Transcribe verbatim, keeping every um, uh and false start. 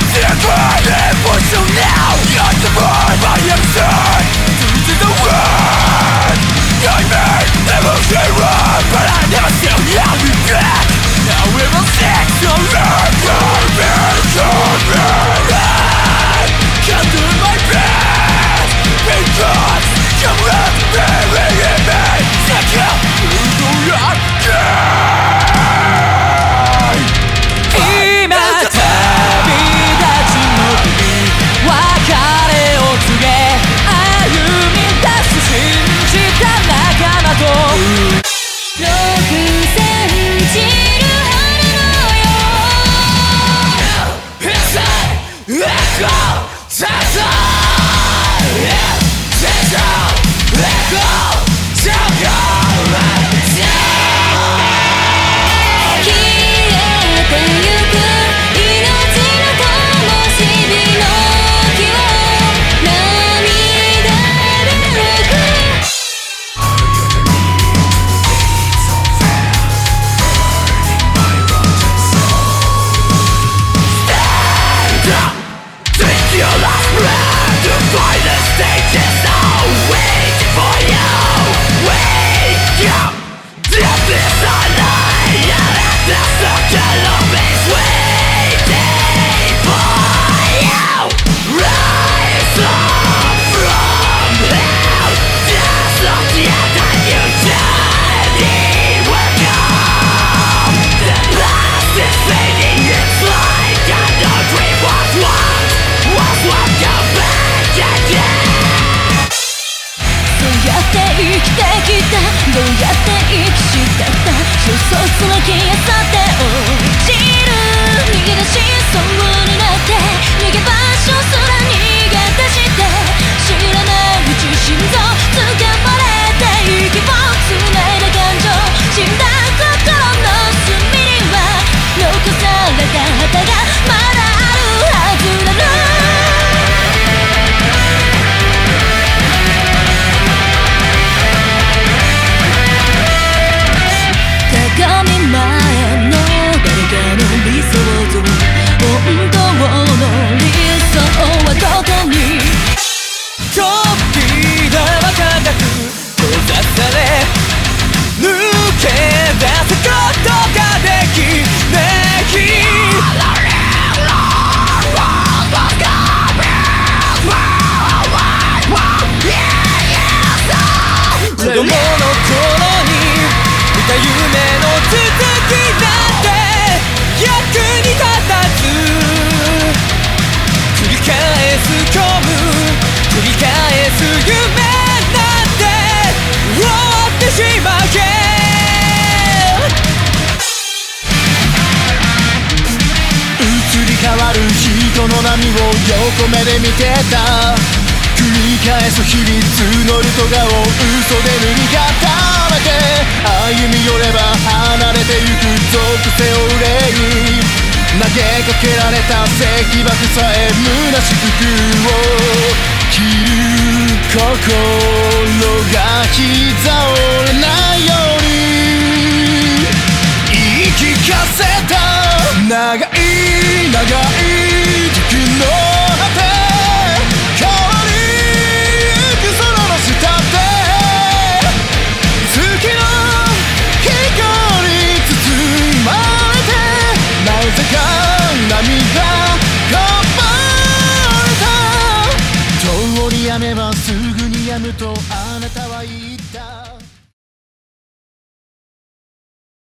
どうやって生きしかった衝突は消え去って落ちる逃げ出しそうになって逃げ場所すら逃げ出して知らないうち心臓掴まれて息を繋いだ感情死んだ心の隅には残された旗がまだあるはずなの鏡前の誰かの理想像本当の理想はどこに扉は高く閉ざされ抜け出すことができない子供の頃に見た夢の続きなんて役に立たず繰り返す虚無繰り返す夢なんて終わってしまえ移り変わる人の波を横目で見てた繰り返す日々募る戸郷嘘で塗り固めて歩み寄れば離れてゆく属性を憂い投げかけられた石爆さえ虚しくを切る心が膝折れないように言い聞かせた長い長い時の果て変わりゆく空の下で月の光に包まれてなぜか涙がばれた通り雨はすぐに止むとあなたは言った